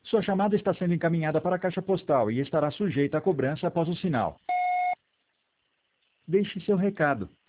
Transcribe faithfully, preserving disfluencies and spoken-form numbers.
Sua chamada está sendo encaminhada para a caixa postal e estará sujeita a cobrança após o sinal. Deixe seu recado.